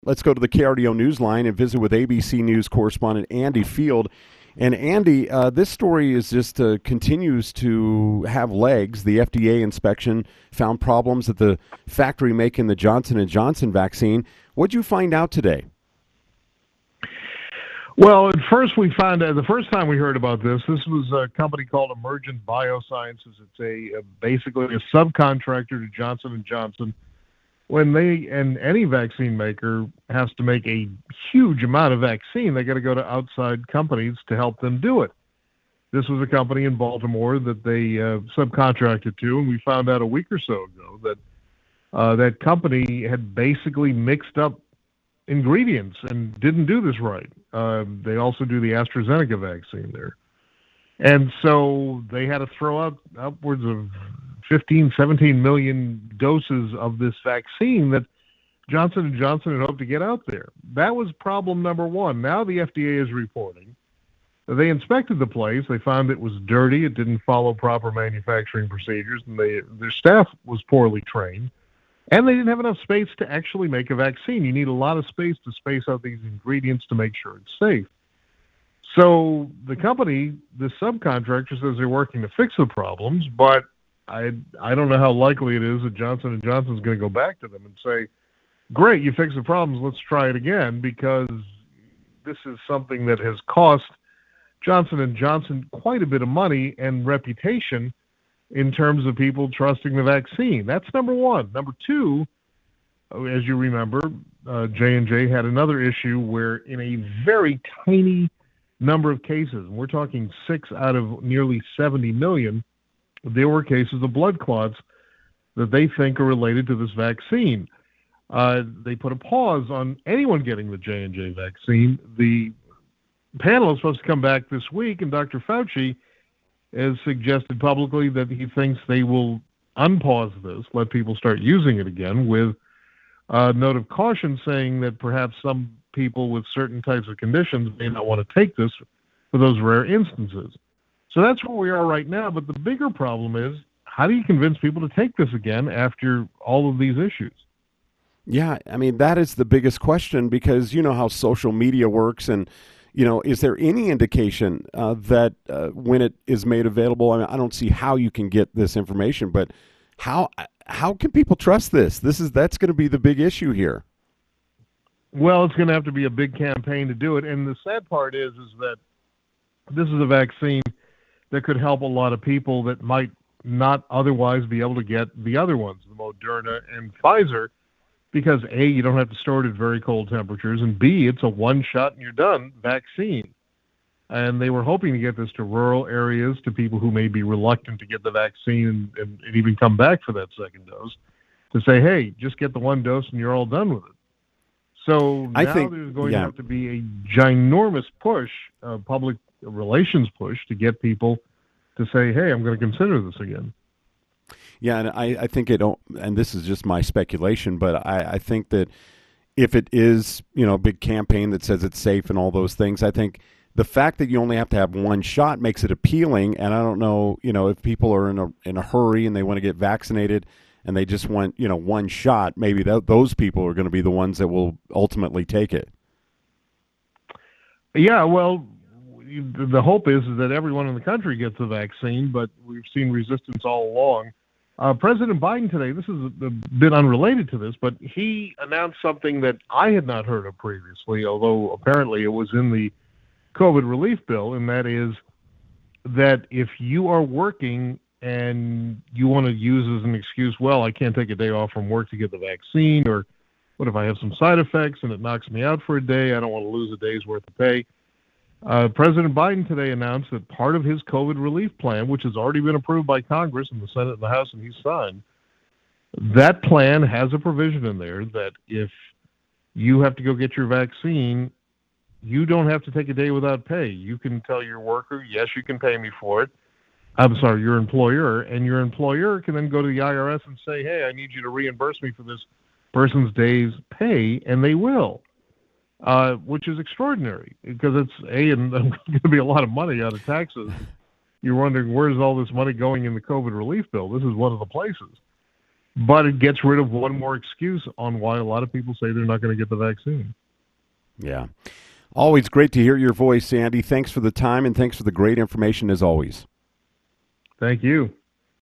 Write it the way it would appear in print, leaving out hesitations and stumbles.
Let's go to the KRDO Newsline and visit with ABC News correspondent Andy Field. And Andy, this story is just continues to have legs. The FDA inspection found problems at the factory making the Johnson & Johnson vaccine. What'd you find out today? Well, at first we found out, the first time we heard about this was a company called Emergent Biosciences. It's basically a subcontractor to Johnson & Johnson. When any vaccine maker has to make a huge amount of vaccine, they got to go to outside companies to help them do it. This was a company in Baltimore that they subcontracted to, and we found out a week or so ago that that company had basically mixed up ingredients and didn't do this right. They also do the AstraZeneca vaccine there. And so they had to throw out upwards of 15, 17 million doses of this vaccine that Johnson & Johnson had hoped to get out there. That was problem number one. Now the FDA is reporting that they inspected the place. They found it was dirty. It didn't follow proper manufacturing procedures, and their staff was poorly trained. And they didn't have enough space to actually make a vaccine. You need a lot of space to space out these ingredients to make sure it's safe. So the company, the subcontractor, says they're working to fix the problems, but I don't know how likely it is that Johnson & Johnson is going to go back to them and say, great, you fixed the problems, let's try it again, because this is something that has cost Johnson & Johnson quite a bit of money and reputation in terms of people trusting the vaccine. That's number one. Number two, as you remember, J&J had another issue where in a very tiny number of cases, and we're talking 6 out of nearly 70 million, there were cases of blood clots that they think are related to this vaccine. They put a pause on anyone getting the J&J vaccine. The panel is supposed to come back this week, and Dr. Fauci has suggested publicly that he thinks they will unpause this, let people start using it again, with a note of caution saying that perhaps some people with certain types of conditions may not want to take this for those rare instances. So that's where we are right now, but the bigger problem is, how do you convince people to take this again after all of these issues? Yeah, I mean, that is the biggest question, because you know how social media works, and is there any indication that when it is made available, I mean, I don't see how you can get this information, but how can people trust this? That's going to be the big issue here. Well, it's going to have to be a big campaign to do it, and the sad part is that this is a vaccine that could help a lot of people that might not otherwise be able to get the other ones, the Moderna and Pfizer, because A, you don't have to store it at very cold temperatures, and B, it's a one-shot and you're done vaccine. And they were hoping to get this to rural areas, to people who may be reluctant to get the vaccine and even come back for that second dose, to say, hey, just get the one dose and you're all done with it. So now there's going to have to be a ginormous push, public relations push, to get people to say, hey, I'm going to consider this again. Yeah, and I think and this is just my speculation, but I think that if it is, a big campaign that says it's safe and all those things, I think the fact that you only have to have one shot makes it appealing. And I don't know, if people are in a hurry and they want to get vaccinated and they just want, one shot, maybe those people are going to be the ones that will ultimately take it. Yeah, well, the hope is that everyone in the country gets the vaccine, but we've seen resistance all along. President Biden today, this is a bit unrelated to this, but he announced something that I had not heard of previously, although apparently it was in the COVID relief bill, and that is that if you are working and you want to use as an excuse, well, I can't take a day off from work to get the vaccine, or what if I have some side effects and it knocks me out for a day? I don't want to lose a day's worth of pay. President Biden today announced that part of his COVID relief plan, which has already been approved by Congress in the Senate and the House, and he's signed, that plan has a provision in there that if you have to go get your vaccine, you don't have to take a day without pay. You can tell your worker, yes, you can pay me for it. I'm sorry, your employer, and your employer can then go to the IRS and say, hey, I need you to reimburse me for this person's day's pay, and they will. Which is extraordinary, because it's and going to be a lot of money out of taxes. You're wondering, where's all this money going in the COVID relief bill? This is one of the places. but it gets rid of one more excuse on why a lot of people say they're not going to get the vaccine. Yeah. Always great to hear your voice, Andy. Thanks for the time and thanks for the great information as always. Thank you.